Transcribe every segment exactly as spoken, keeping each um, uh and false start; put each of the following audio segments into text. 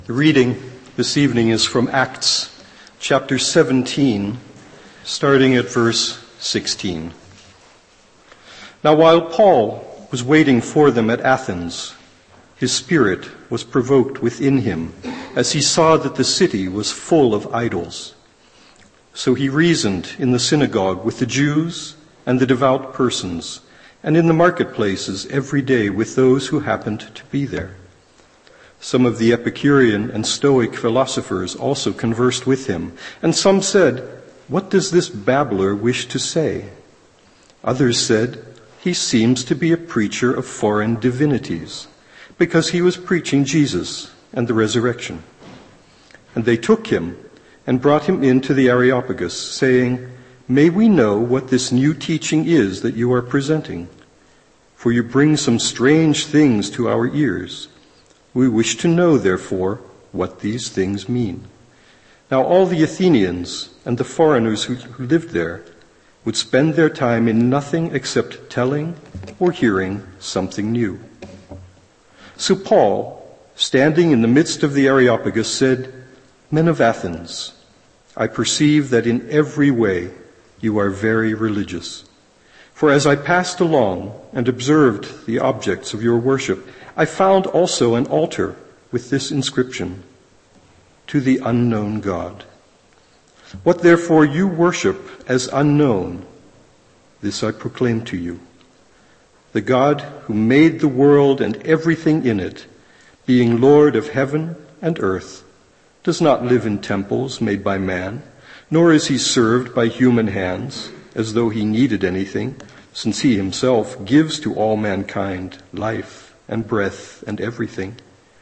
The reading this evening is from Acts chapter seventeen, starting at verse sixteen. Now while Paul was waiting for them at Athens, his spirit was provoked within him as he saw that the city was full of idols. So he reasoned in the synagogue with the Jews and the devout persons, and in the marketplaces every day with those who happened to be there. Some of the Epicurean and Stoic philosophers also conversed with him, and some said, "What does this babbler wish to say?" Others said, "He seems to be a preacher of foreign divinities, because he was preaching Jesus and the resurrection." And they took him and brought him into the Areopagus, saying, "May we know what this new teaching is that you are presenting? For you bring some strange things to our ears. We wish to know, therefore, what these things mean." Now all the Athenians and the foreigners who, who lived there would spend their time in nothing except telling or hearing something new. So Paul, standing in the midst of the Areopagus, said, "Men of Athens, I perceive that in every way you are very religious. For as I passed along and observed the objects of your worship, I found also an altar with this inscription, 'To the unknown God.' What therefore you worship as unknown, this I proclaim to you. The God who made the world and everything in it, being Lord of heaven and earth, does not live in temples made by man, nor is he served by human hands as though he needed anything, since he himself gives to all mankind life and breath and everything.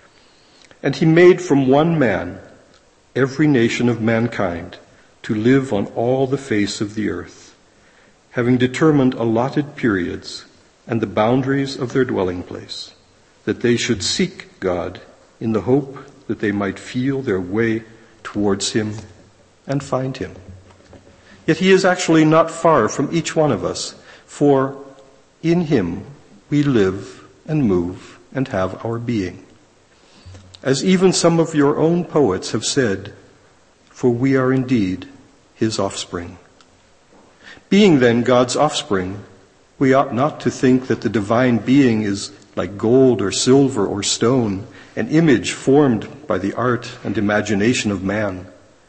And he made from one man every nation of mankind to live on all the face of the earth, having determined allotted periods and the boundaries of their dwelling place, that they should seek God in the hope that they might feel their way towards him and find him. Yet he is actually not far from each one of us, for in him we live and move and have our being. As even some of your own poets have said, for we are indeed his offspring. Being then God's offspring, we ought not to think that the divine being is like gold or silver or stone, an image formed by the art and imagination of man.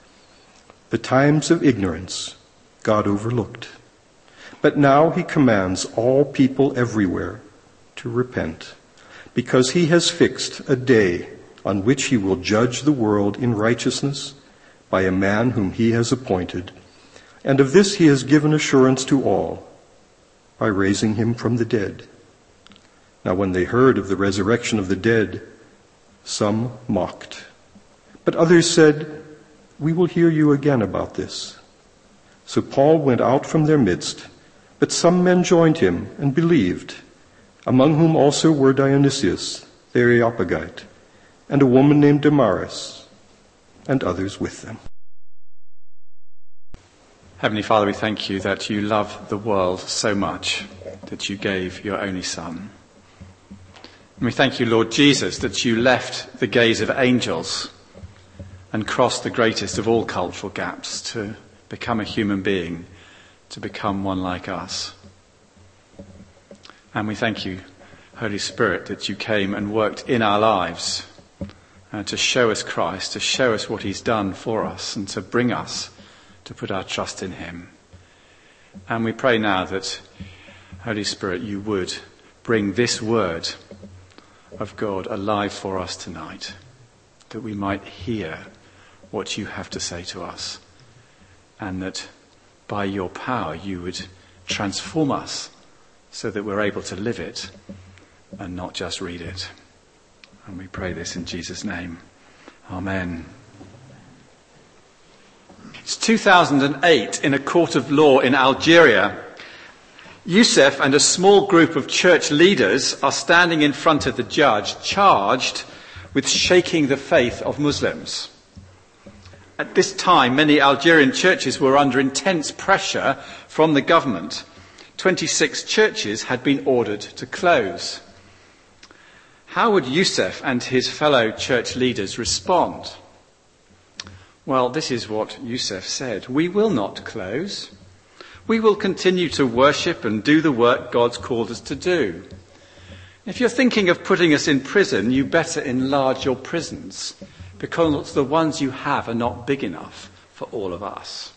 The times of ignorance God overlooked, but now he commands all people everywhere to repent, because he has fixed a day on which he will judge the world in righteousness by a man whom he has appointed, and of this he has given assurance to all by raising him from the dead. Now when they heard of the resurrection of the dead, some mocked, but others said, "We will hear you again about this." So Paul went out from their midst, but some men joined him and believed, among whom also were Dionysius the Areopagite, and a woman named Damaris, and others with them. Heavenly Father, we thank you that you love the world so much that you gave your only Son. And we thank you, Lord Jesus, that you left the gaze of angels and crossed the greatest of all cultural gaps to become a human being, to become one like us. And we thank you, Holy Spirit, that you came and worked in our lives uh, to show us Christ, to show us what he's done for us, and to bring us to put our trust in him. And we pray now that, Holy Spirit, you would bring this word of God alive for us tonight, that we might hear what you have to say to us, and that by your power you would transform us so that we're able to live it and not just read it. And we pray this in Jesus' name. Amen. It's two thousand eight in a court of law in Algeria. Youssef and a small group of church leaders are standing in front of the judge, charged with shaking the faith of Muslims. At this time, many Algerian churches were under intense pressure from the government. twenty-six churches had been ordered to close. How would Yusuf and his fellow church leaders respond? Well, this is what Yusuf said. We will not close. We will continue to worship and do the work God's called us to do. If you're thinking of putting us in prison, you better enlarge your prisons, because the ones you have are not big enough for all of us.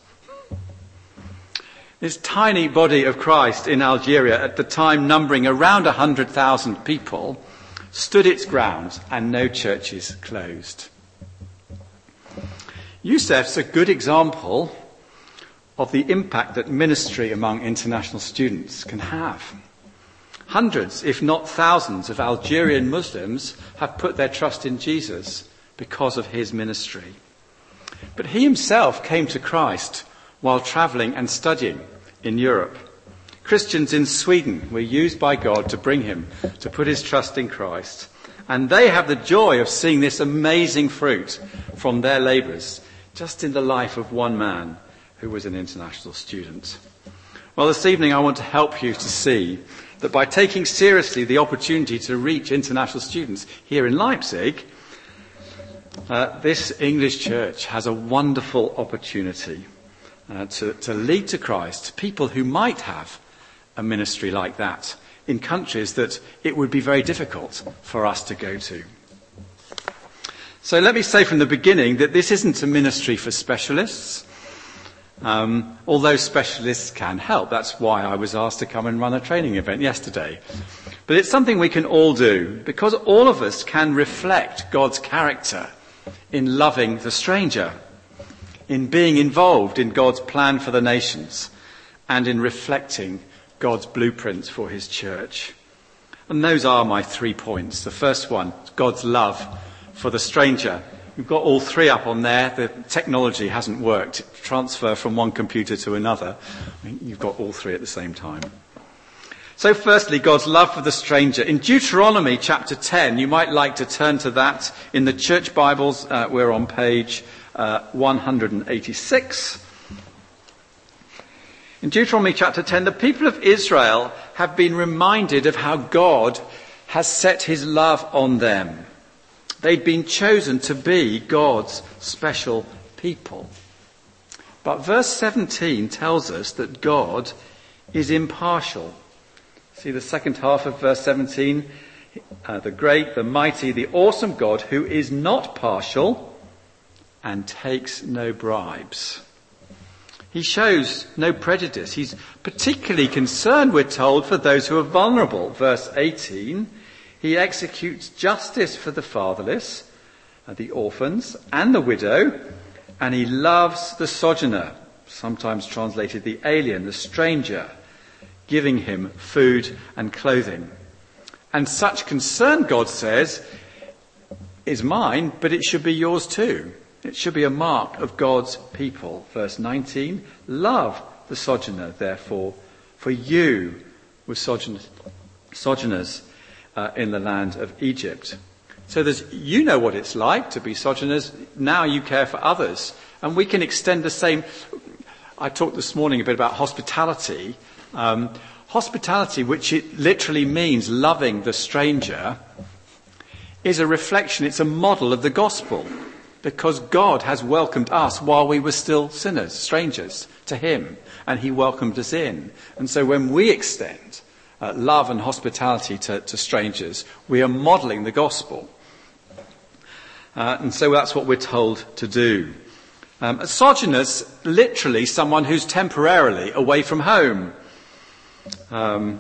This tiny body of Christ in Algeria, at the time numbering around one hundred thousand people, stood its ground and no churches closed. Yusuf's a good example of the impact that ministry among international students can have. Hundreds, if not thousands, of Algerian Muslims have put their trust in Jesus because of his ministry. But he himself came to Christ while travelling and studying in Europe. Christians in Sweden were used by God to bring him to put his trust in Christ. And they have the joy of seeing this amazing fruit from their labours just in the life of one man who was an international student. Well, this evening I want to help you to see that by taking seriously the opportunity to reach international students here in Leipzig, uh, this English church has a wonderful opportunity uh, to, to lead to Christ people who might have a ministry like that in countries that it would be very difficult for us to go to. So let me say from the beginning that this isn't a ministry for specialists, um, although specialists can help. That's why I was asked to come and run a training event yesterday. But it's something we can all do, because all of us can reflect God's character in loving the stranger, in being involved in God's plan for the nations, and in reflecting God's blueprints for his church. And those are my three points. The first one, God's love for the stranger. We've got all three up on there. The technology hasn't worked. Transfer from one computer to another. I mean, you've got all three at the same time. So firstly, God's love for the stranger. In Deuteronomy chapter ten, you might like to turn to that. In the church Bibles, uh, we're on page uh, one hundred eighty-six. In Deuteronomy chapter ten, the people of Israel have been reminded of how God has set his love on them. They'd been chosen to be God's special people. But verse seventeen tells us that God is impartial. See the second half of verse seventeen, uh, the great, the mighty, the awesome God who is not partial and takes no bribes. He shows no prejudice. He's particularly concerned, we're told, for those who are vulnerable. Verse eighteen, he executes justice for the fatherless, the orphans, and the widow, and he loves the sojourner, sometimes translated the alien, the stranger, giving him food and clothing. And such concern, God says, is mine, but it should be yours too. It should be a mark of God's people. Verse nineteen, love the sojourner, therefore, for you were sojourners, sojourners uh, in the land of Egypt. So there's, you know what it's like to be sojourners. Now you care for others. And we can extend the same. I talked this morning a bit about hospitality. Um, hospitality, which it literally means loving the stranger, is a reflection, it's a model of the gospel. Because God has welcomed us while we were still sinners, strangers to him, and he welcomed us in. And so when we extend uh, love and hospitality to, to strangers, we are modelling the gospel. Uh, and so that's what we're told to do. Um, a sojourner's literally someone who's temporarily away from home. Um,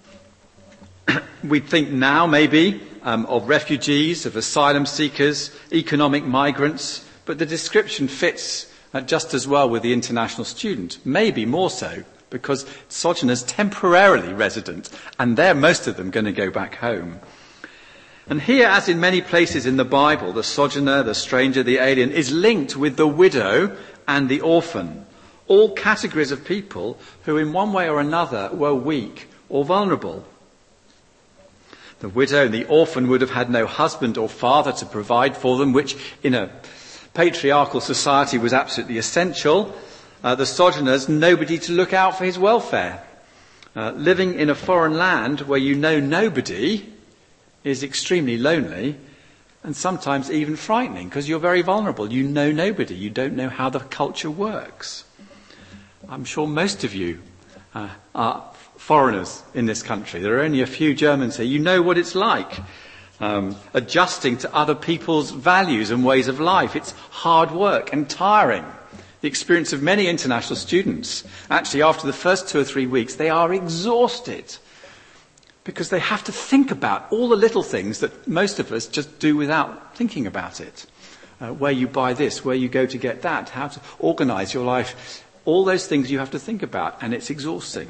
we think now maybe Um, of refugees, of asylum seekers, economic migrants, but the description fits uh, just as well with the international student, maybe more so, because sojourners temporarily resident, and they're most of them going to go back home. And here, as in many places in the Bible, the sojourner, the stranger, the alien is linked with the widow and the orphan, all categories of people who in one way or another were weak or vulnerable. The widow and the orphan would have had no husband or father to provide for them, which in a patriarchal society was absolutely essential. Uh, the sojourners, nobody to look out for his welfare. Uh, living in a foreign land where you know nobody is extremely lonely and sometimes even frightening because you're very vulnerable. You know nobody. You don't know how the culture works. I'm sure most of you uh, are foreigners in this country. There are only a few Germans here. You know what it's like um, adjusting to other people's values and ways of life. It's hard work and tiring. The experience of many international students, actually after the first two or three weeks, they are exhausted because they have to think about all the little things that most of us just do without thinking about it. Uh, where you buy this, where you go to get that, how to organise your life. All those things you have to think about, and it's exhausting.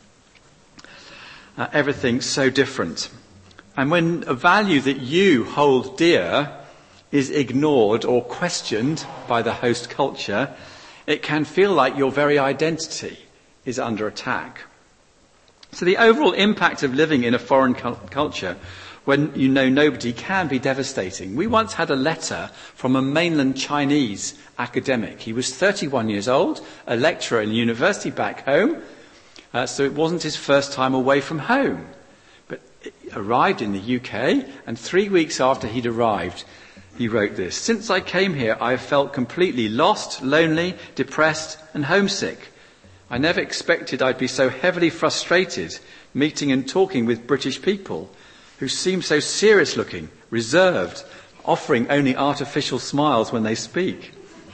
Uh, everything's so different. And when a value that you hold dear is ignored or questioned by the host culture, it can feel like your very identity is under attack. So the overall impact of living in a foreign culture when you know nobody can be devastating. We once had a letter from a mainland Chinese academic. He was thirty-one years old, a lecturer in a university back home, uh, so it wasn't his first time away from home. But he arrived in the U K, and three weeks after he'd arrived, he wrote this: "Since I came here, I have felt completely lost, lonely, depressed and homesick. I never expected I'd be so heavily frustrated meeting and talking with British people who seem so serious looking, reserved, offering only artificial smiles when they speak.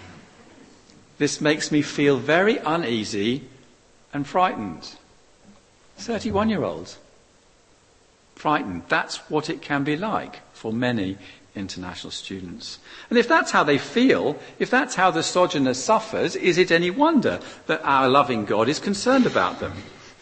This makes me feel very uneasy and frightened." thirty-one-year-old. Frightened. That's what it can be like for many international students. And if that's how they feel, if that's how the sojourner suffers, is it any wonder that our loving God is concerned about them?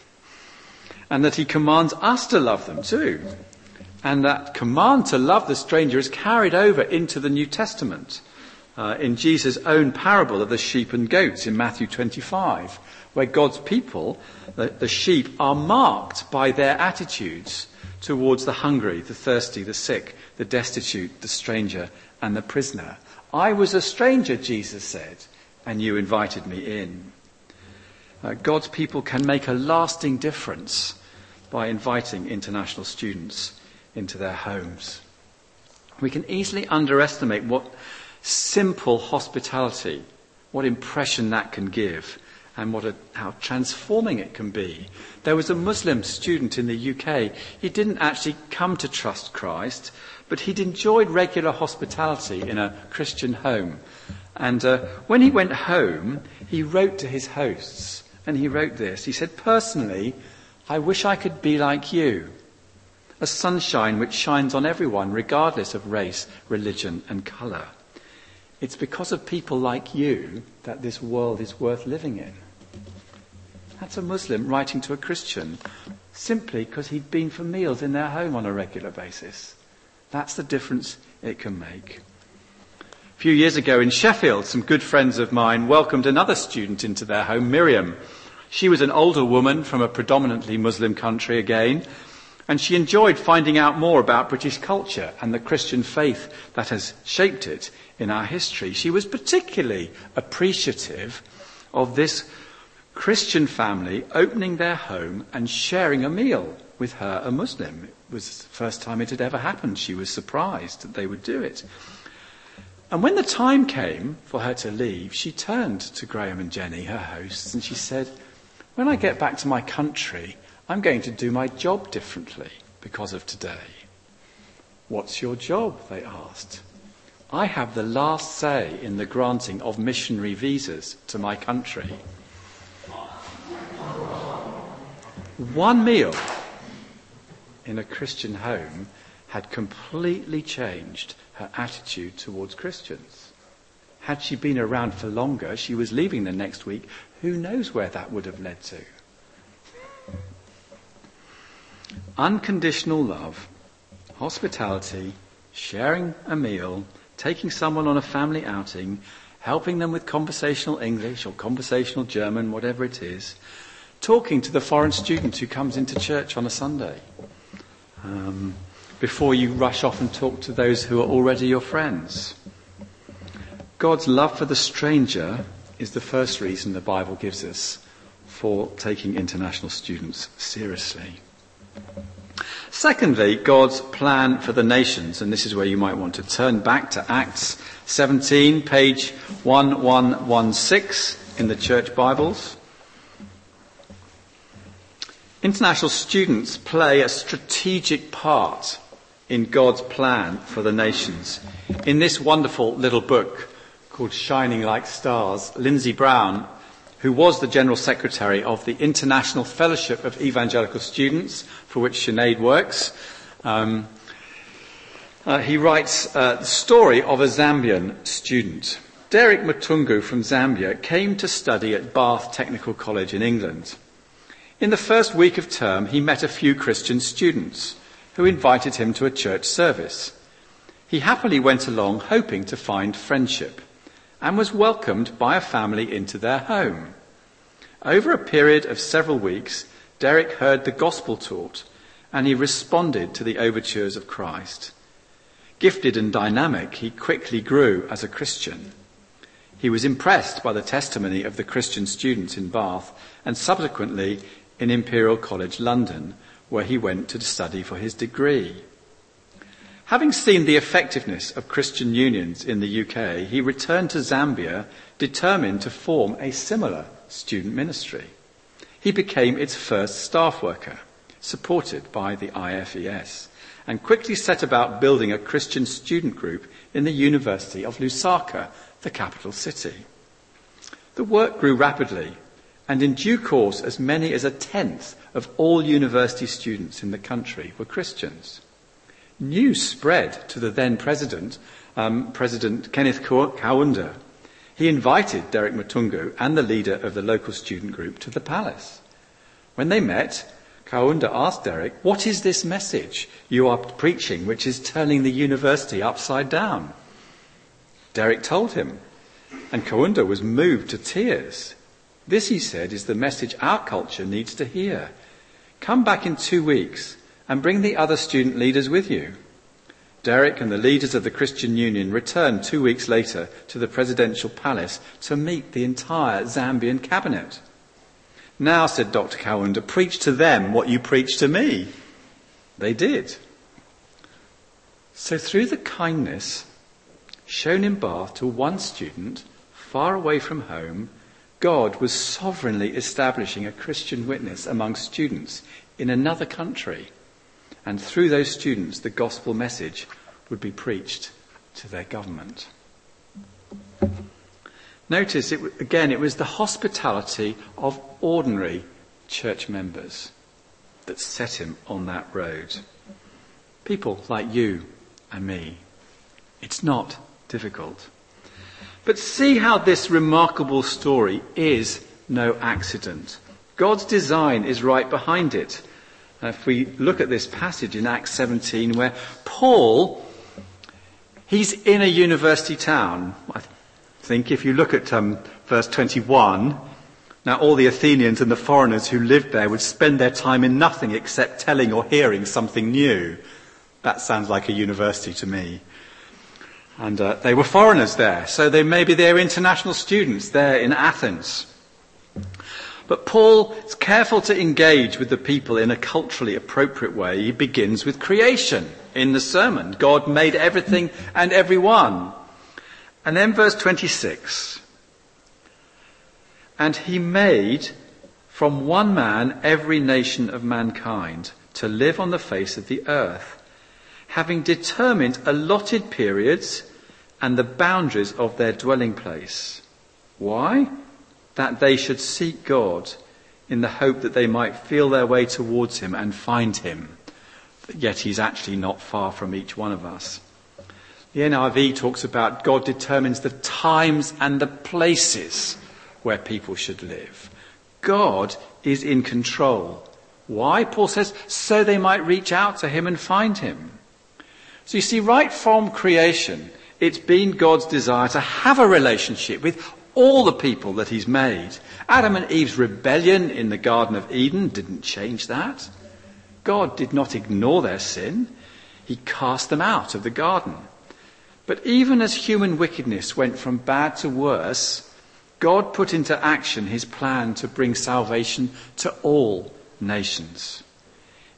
And that he commands us to love them too. And that command to love the stranger is carried over into the New Testament uh, in Jesus' own parable of the sheep and goats in Matthew twenty-five, where God's people, the, the sheep, are marked by their attitudes towards the hungry, the thirsty, the sick, the destitute, the stranger, and the prisoner. I was a stranger, Jesus said, and you invited me in. Uh, God's people can make a lasting difference by inviting international students into their homes. We can easily underestimate what simple hospitality, what impression that can give, and what a, how transforming it can be. There was a Muslim student in the U K. He didn't actually come to trust Christ, but he'd enjoyed regular hospitality in a Christian home. And uh, when he went home, he wrote to his hosts, and he wrote this. He said, "Personally, I wish I could be like you, a sunshine which shines on everyone, regardless of race, religion, and colour. It's because of people like you that this world is worth living in." That's a Muslim writing to a Christian simply because he'd been for meals in their home on a regular basis. That's the difference it can make. A few years ago in Sheffield, some good friends of mine welcomed another student into their home, Miriam. She was an older woman from a predominantly Muslim country again, and she enjoyed finding out more about British culture and the Christian faith that has shaped it in our history. She was particularly appreciative of this Christian family opening their home and sharing a meal with her, a Muslim. It was the first time it had ever happened. She was surprised that they would do it. And when the time came for her to leave, she turned to Graham and Jenny, her hosts, and she said, "When I get back to my country, I'm going to do my job differently because of today." "What's your job?" they asked. "I have the last say in the granting of missionary visas to my country." One meal in a Christian home had completely changed her attitude towards Christians. Had she been around for longer, she was leaving the next week, who knows where that would have led to. Unconditional love, hospitality, sharing a meal, taking someone on a family outing, helping them with conversational English or conversational German, whatever it is, talking to the foreign student who comes into church on a Sunday, um, before you rush off and talk to those who are already your friends. God's love for the stranger is the first reason the Bible gives us for taking international students seriously. Secondly, God's plan for the nations, and this is where you might want to turn back to Acts seventeen, page one one one six in the church Bibles. International students play a strategic part in God's plan for the nations. In this wonderful little book called Shining Like Stars, Lindsay Brown, who was the General Secretary of the International Fellowship of Evangelical Students, for which Sinead works, um, uh, he writes uh, the story of a Zambian student. Derek Matungu from Zambia came to study at Bath Technical College in England. In the first week of term, he met a few Christian students who invited him to a church service. He happily went along hoping to find friendship and was welcomed by a family into their home. Over a period of several weeks, Derek heard the gospel taught and he responded to the overtures of Christ. Gifted and dynamic, he quickly grew as a Christian. He was impressed by the testimony of the Christian students in Bath and subsequently in Imperial College London, where he went to study for his degree. Having seen the effectiveness of Christian unions in the U K, he returned to Zambia determined to form a similar student ministry. He became its first staff worker, supported by the I F E S, and quickly set about building a Christian student group in the University of Lusaka, the capital city. The work grew rapidly, and in due course as many as a tenth of all university students in the country were Christians. News spread to the then president, um, President Kenneth Kaunda. He invited Derek Matungu and the leader of the local student group to the palace. When they met, Kaunda asked Derek, "What is this message you are preaching which is turning the university upside down?" Derek told him, and Kaunda was moved to tears. "This," he said, "is the message our culture needs to hear. Come back in two weeks and bring the other student leaders with you." Derek and the leaders of the Christian Union returned two weeks later to the presidential palace to meet the entire Zambian cabinet. "Now," said Doctor Kaunda, "preach to them what you preached to me." They did. So through the kindness shown in Bath to one student far away from home, God was sovereignly establishing a Christian witness among students in another country. And through those students, the gospel message would be preached to their government. Notice, it, again, it was the hospitality of ordinary church members that set him on that road. People like you and me. It's not difficult. But see how this remarkable story is no accident. God's design is right behind it. If we look at this passage in Acts seventeen where Paul, he's in a university town. I think if you look at um, verse twenty-one, now all the Athenians and the foreigners who lived there would spend their time in nothing except telling or hearing something new. That sounds like a university to me. And uh, they were foreigners there, so they maybe they're international students there in Athens. But Paul is careful to engage with the people in a culturally appropriate way. He begins with creation in the sermon. God made everything and everyone. And then verse twenty-six. And he made from one man every nation of mankind to live on the face of the earth, having determined allotted periods and the boundaries of their dwelling place. Why? That they should seek God in the hope that they might feel their way towards him and find him. Yet he's actually not far from each one of us. The N I V talks about God determines the times and the places where people should live. God is in control. Why? Paul says, so they might reach out to him and find him. So you see, right from creation, it's been God's desire to have a relationship with all the people that he's made. Adam and Eve's rebellion in the Garden of Eden didn't change that. God did not ignore their sin. He cast them out of the garden. But even as human wickedness went from bad to worse, God put into action his plan to bring salvation to all nations.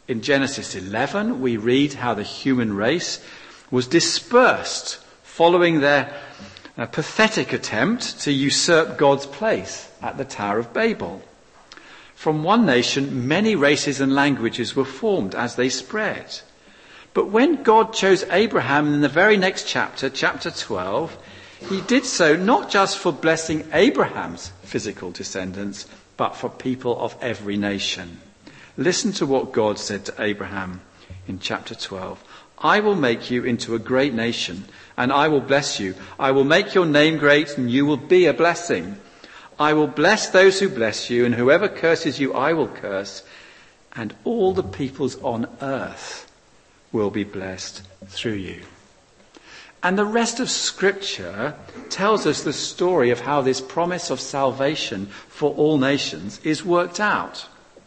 In Genesis eleven, we read how the human race was dispersed following their uh, pathetic attempt to usurp God's place at the Tower of Babel. From one nation, many races and languages were formed as they spread. But when God chose Abraham in the very next chapter, chapter twelve, he did so not just for blessing Abraham's physical descendants, but for people of every nation. Listen to what God said to Abraham in chapter twelve. I will make you into a great nation, and I will bless you. I will make your name great, and you will be a blessing. I will bless those who bless you, and whoever curses you, I will curse. And all the peoples on earth will be blessed through you. And the rest of Scripture tells us the story of how this promise of salvation for all nations is worked out.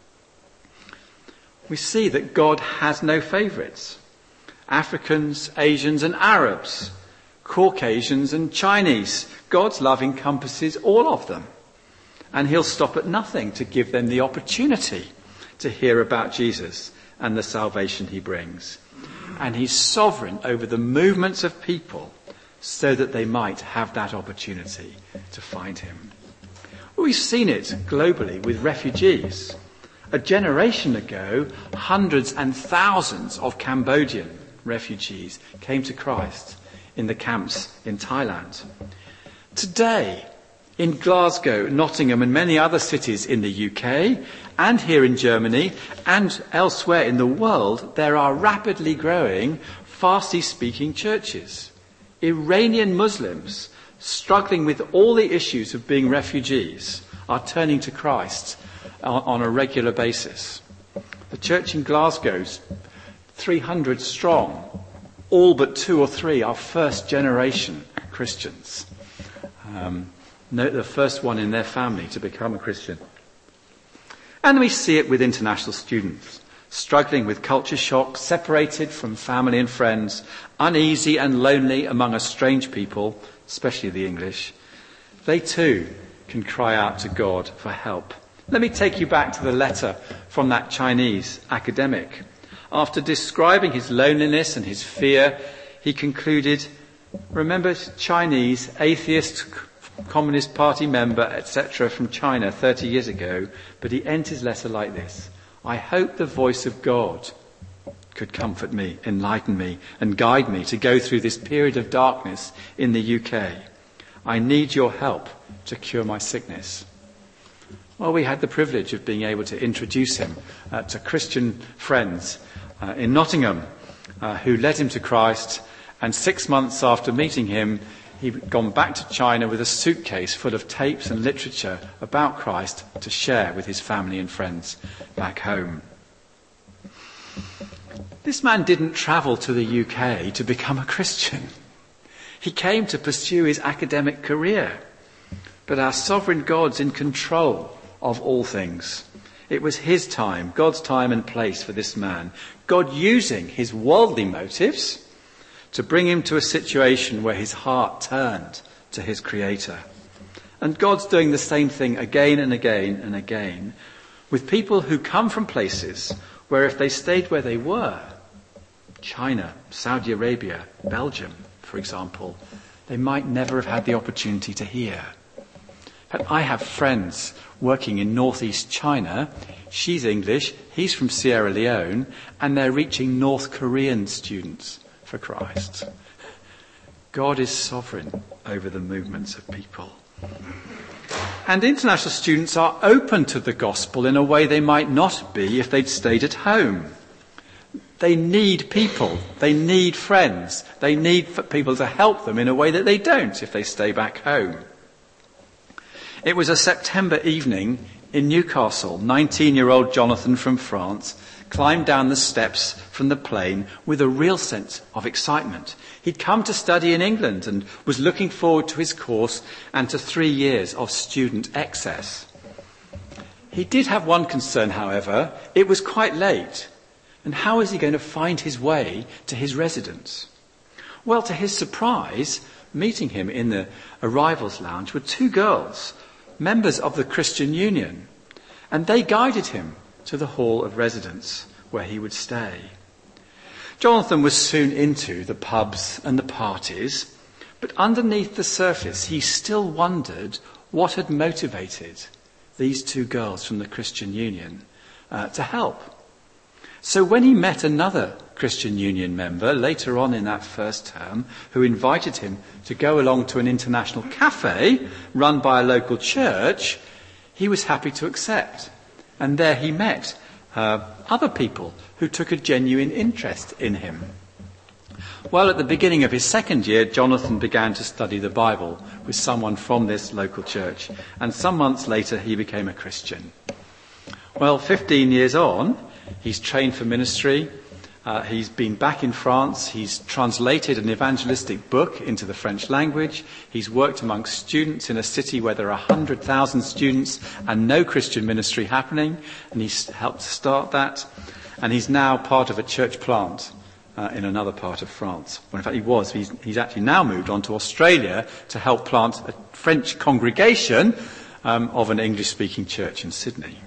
We see that God has no favourites. Africans, Asians and Arabs, Caucasians and Chinese. God's love encompasses all of them. And he'll stop at nothing to give them the opportunity to hear about Jesus and the salvation he brings. And he's sovereign over the movements of people so that they might have that opportunity to find him. We've seen it globally with refugees. A generation ago, hundreds and thousands of Cambodian refugees came to Christ in the camps in Thailand. Today, in Glasgow, Nottingham and many other cities in the U K and here in Germany and elsewhere in the world, there are rapidly growing Farsi-speaking churches. Iranian Muslims, struggling with all the issues of being refugees, are turning to Christ on a regular basis. The church in Glasgow's three hundred strong. All but two or three are first-generation Christians. Um, no, the first one in their family to become a Christian. And we see it with international students, struggling with culture shock, separated from family and friends, uneasy and lonely among a strange people, especially the English. They too can cry out to God for help. Let me take you back to the letter from that Chinese academic. After describing his loneliness and his fear, he concluded, remember Chinese, atheist, Communist Party member, et cetera from China thirty years ago, but he ends his letter like this. I hope the voice of God could comfort me, enlighten me, and guide me to go through this period of darkness in the U K. I need your help to cure my sickness. Well, we had the privilege of being able to introduce him uh, to Christian friends uh, in Nottingham uh, who led him to Christ, and six months after meeting him, he'd gone back to China with a suitcase full of tapes and literature about Christ to share with his family and friends back home. This man didn't travel to the U K to become a Christian. He came to pursue his academic career. But our sovereign God's in control of all things. It was his time, God's time and place for this man. God using his worldly motives to bring him to a situation where his heart turned to his Creator. And God's doing the same thing again and again and again with people who come from places where if they stayed where they were, China, Saudi Arabia, Belgium, for example, they might never have had the opportunity to hear. But I have friends working in northeast China. She's English, he's from Sierra Leone, and they're reaching North Korean students for Christ. God is sovereign over the movements of people. And international students are open to the gospel in a way they might not be if they'd stayed at home. They need people. They need friends. They need people to help them in a way that they don't if they stay back home. It was a September evening in Newcastle. nineteen-year-old Jonathan from France climbed down the steps from the plane with a real sense of excitement. He'd come to study in England and was looking forward to his course and to three years of student excess. He did have one concern, however. It was quite late. And how is he going to find his way to his residence? Well, to his surprise, meeting him in the arrivals lounge were two girls, members of the Christian Union, and they guided him to the hall of residence where he would stay. Jonathan was soon into the pubs and the parties, but underneath the surface he still wondered what had motivated these two girls from the Christian Union uh, to help. So when he met another Christian Union member later on in that first term who invited him to go along to an international cafe run by a local church, he was happy to accept. And there he met uh, other people who took a genuine interest in him. Well, at the beginning of his second year, Jonathan began to study the Bible with someone from this local church, and some months later he became a Christian. Well, fifteen years on, he's trained for ministry. Uh, he's been back in France. He's translated an evangelistic book into the French language. He's worked amongst students in a city where there are one hundred thousand students and no Christian ministry happening, and he's helped to start that. And he's now part of a church plant uh, in another part of France. Well, in fact, he was. He's, he's actually now moved on to Australia to help plant a French congregation um, of an English-speaking church in Sydney.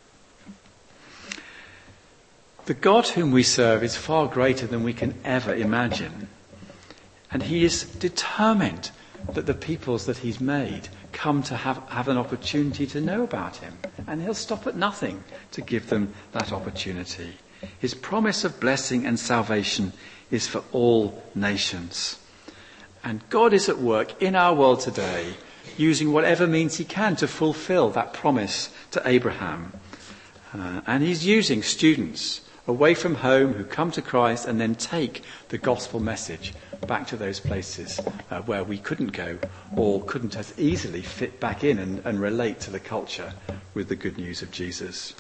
The God whom we serve is far greater than we can ever imagine. And he is determined that the peoples that he's made come to have, have an opportunity to know about him. And he'll stop at nothing to give them that opportunity. His promise of blessing and salvation is for all nations. And God is at work in our world today, using whatever means he can to fulfill that promise to Abraham. Uh, and he's using students away from home who come to Christ and then take the gospel message back to those places uh, where we couldn't go or couldn't as easily fit back in and, and relate to the culture with the good news of Jesus.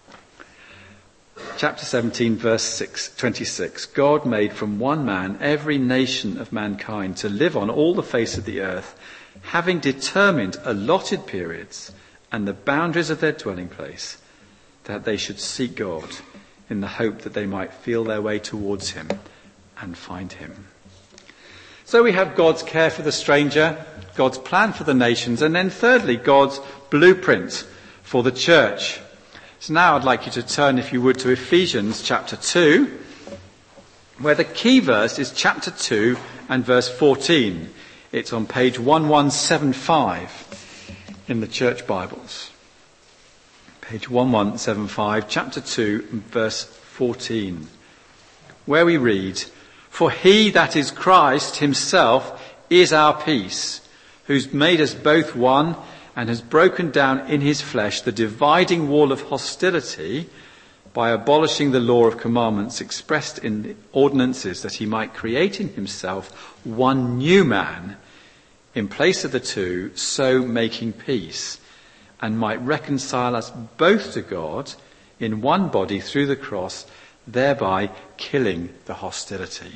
Chapter seventeen, verse six, twenty-six. God made from one man every nation of mankind to live on all the face of the earth, having determined allotted periods and the boundaries of their dwelling place, that they should seek God in the hope that they might feel their way towards him and find him. So we have God's care for the stranger, God's plan for the nations, and then thirdly, God's blueprint for the church. So now I'd like you to turn, if you would, to Ephesians chapter two, where the key verse is chapter two and verse fourteen. It's on page eleven seventy-five in the church Bibles. Page eleven seventy-five, chapter two, verse fourteen, where we read, "For he, that is Christ himself, is our peace, who's made us both one and has broken down in his flesh the dividing wall of hostility by abolishing the law of commandments expressed in the ordinances, that he might create in himself one new man in place of the two, so making peace, and might reconcile us both to God in one body through the cross, thereby killing the hostility."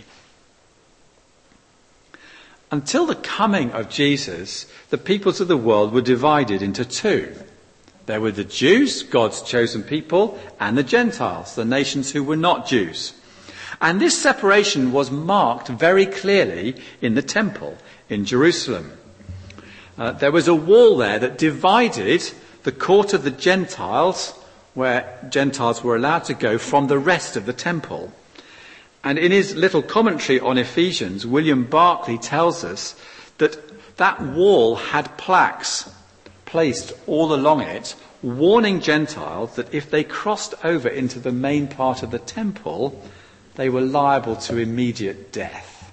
Until the coming of Jesus, the peoples of the world were divided into two. There were the Jews, God's chosen people, and the Gentiles, the nations who were not Jews. And this separation was marked very clearly in the temple in Jerusalem. Uh, there was a wall there that divided the court of the Gentiles, where Gentiles were allowed to go, from the rest of the temple. And in his little commentary on Ephesians, William Barclay tells us that that wall had plaques placed all along it, warning Gentiles that if they crossed over into the main part of the temple, they were liable to immediate death.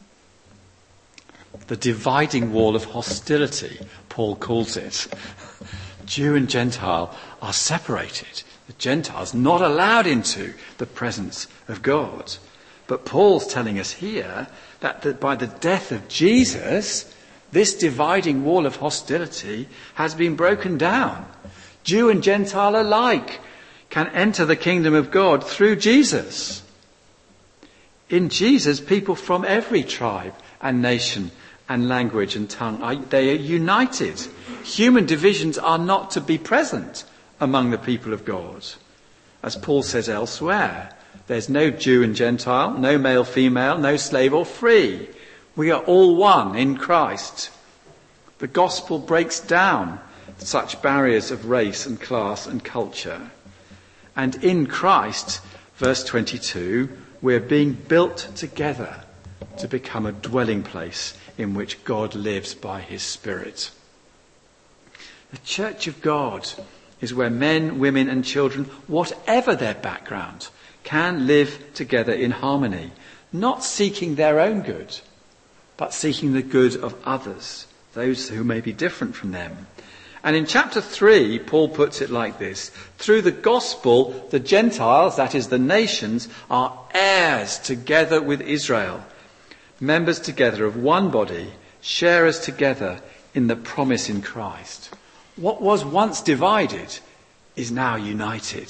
The dividing wall of hostility, Paul calls it. Jew and Gentile are separated. The Gentiles not allowed into the presence of God. But Paul's telling us here that the, by the death of Jesus, this dividing wall of hostility has been broken down. Jew and Gentile alike can enter the kingdom of God through Jesus. In Jesus, people from every tribe and nation and language and tongue, are, they are united. Human divisions are not to be present among the people of God. As Paul says elsewhere, there's no Jew and Gentile, no male, female, no slave or free. We are all one in Christ. The gospel breaks down such barriers of race and class and culture. And in Christ, Verse twenty-two, we're being built together to become a dwelling place in which God lives by his Spirit. The church of God is where men, women and children, whatever their background, can live together in harmony, not seeking their own good, but seeking the good of others, those who may be different from them. And in chapter three, Paul puts it like this: through the gospel, the Gentiles, that is the nations, are heirs together with Israel, members together of one body, sharers together in the promise in Christ. What was once divided is now united.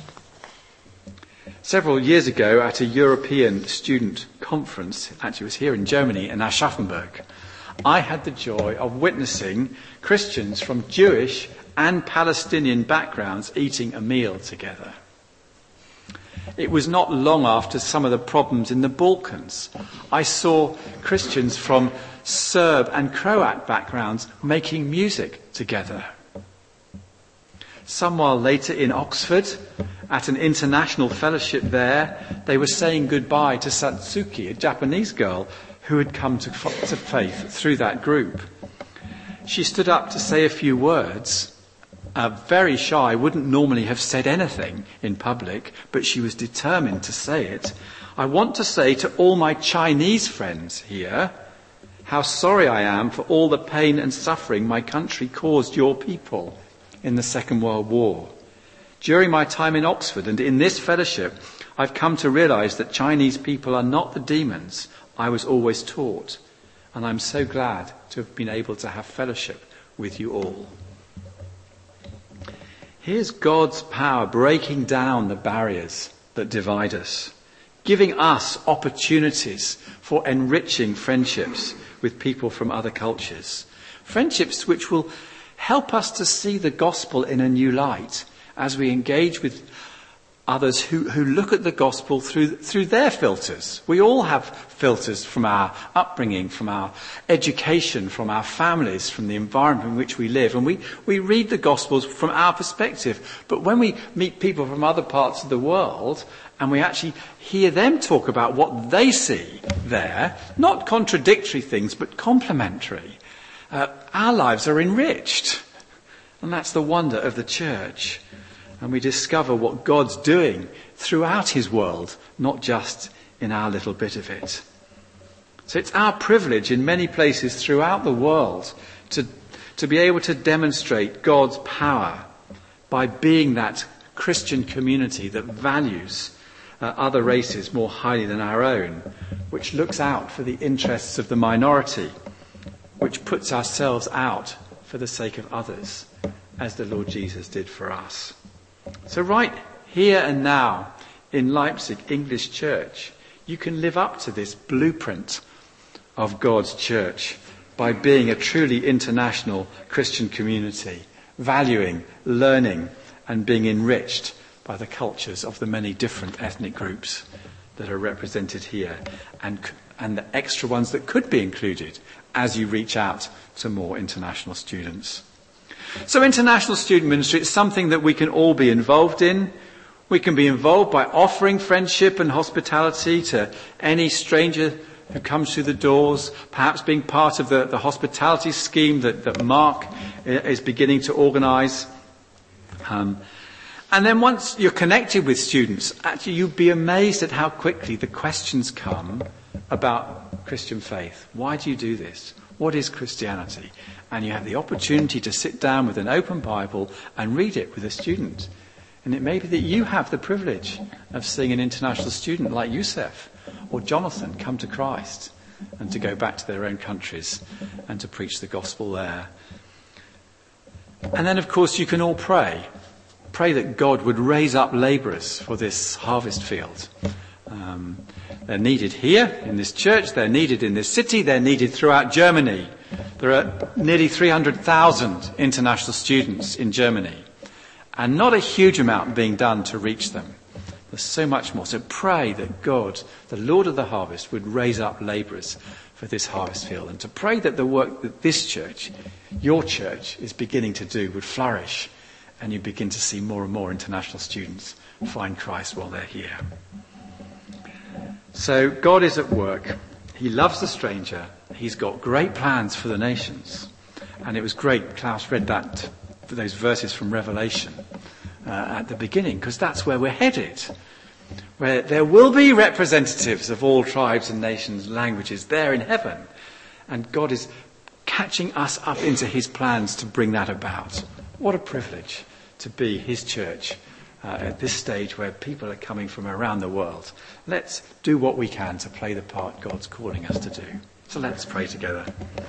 Several years ago at a European student conference, actually it was here in Germany, in Aschaffenburg, I had the joy of witnessing Christians from Jewish and Palestinian backgrounds eating a meal together. It was not long after some of the problems in the Balkans. I saw Christians from Serb and Croat backgrounds making music together. Some while later in Oxford, at an international fellowship there, they were saying goodbye to Satsuki, a Japanese girl who had come to, to faith through that group. She stood up to say a few words. Uh, very shy, wouldn't normally have said anything in public, but she was determined to say it. I want to say to all my Chinese friends here, how sorry I am for all the pain and suffering my country caused your people in the Second World War. During my time in Oxford and in this fellowship, I've come to realise that Chinese people are not the demons I was always taught, and I'm so glad to have been able to have fellowship with you all. Here's God's power breaking down the barriers that divide us, giving us opportunities for enriching friendships with people from other cultures, friendships which will help us to see the gospel in a new light as we engage with others who, who look at the gospel through, through their filters. We all have filters from our upbringing, from our education, from our families, from the environment in which we live. And we, we read the gospels from our perspective. But when we meet people from other parts of the world and we actually hear them talk about what they see there, not contradictory things, but complementary, uh, our lives are enriched. And that's the wonder of the church. And we discover what God's doing throughout his world, not just in our little bit of it. So it's our privilege in many places throughout the world to, to be able to demonstrate God's power by being that Christian community that values uh, other races more highly than our own, which looks out for the interests of the minority, which puts ourselves out for the sake of others, as the Lord Jesus did for us. So right here and now in Leipzig English Church, you can live up to this blueprint of God's church by being a truly international Christian community, valuing, learning and being enriched by the cultures of the many different ethnic groups that are represented here and, and the extra ones that could be included as you reach out to more international students. So international student ministry is something that we can all be involved in. We can be involved by offering friendship and hospitality to any stranger who comes through the doors, perhaps being part of the, the hospitality scheme that, that Mark is beginning to organise. Um, and then once you're connected with students, actually you'd be amazed at how quickly the questions come about Christian faith. Why do you do this? What is Christianity? And you have the opportunity to sit down with an open Bible and read it with a student. And it may be that you have the privilege of seeing an international student like Youssef or Jonathan come to Christ and to go back to their own countries and to preach the gospel there. And then, of course, you can all pray. Pray that God would raise up labourers for this harvest field. Um, they're needed here in this church, they're needed in this city, they're needed throughout Germany. There are nearly three hundred thousand international students in Germany, and not a huge amount being done to reach them. There's so much more. So pray that God, the Lord of the harvest, would raise up labourers for this harvest field, and to pray that the work that this church, your church, is beginning to do would flourish, and you begin to see more and more international students find Christ while they're here. So God is at work. He loves the stranger. He's got great plans for the nations. And it was great, Klaus read that, those verses from Revelation uh, at the beginning, because that's where we're headed. Where there will be representatives of all tribes and nations, languages there in heaven. And God is catching us up into his plans to bring that about. What a privilege to be his church uh, at this stage where people are coming from around the world. Let's do what we can to play the part God's calling us to do. So let's pray together.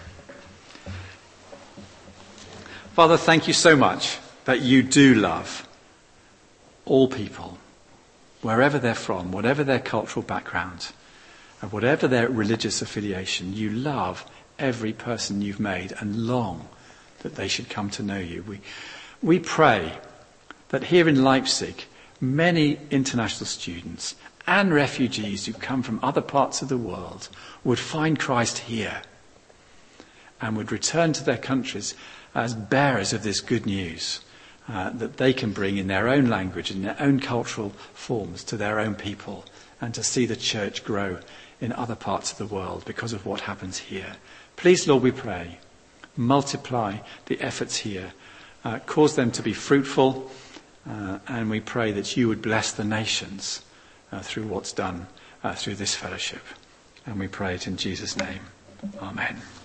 Father, thank you so much that you do love all people, wherever they're from, whatever their cultural background, and whatever their religious affiliation. You love every person you've made and long that they should come to know you. We, we pray that here in Leipzig, many international students and refugees who come from other parts of the world would find Christ here and would return to their countries as bearers of this good news uh, that they can bring in their own language, in their own cultural forms to their own people, and to see the church grow in other parts of the world because of what happens here. Please, Lord, we pray, multiply the efforts here, uh, cause them to be fruitful, uh, and we pray that you would bless the nations uh, through what's done uh, through this fellowship. And we pray it in Jesus' name. Amen.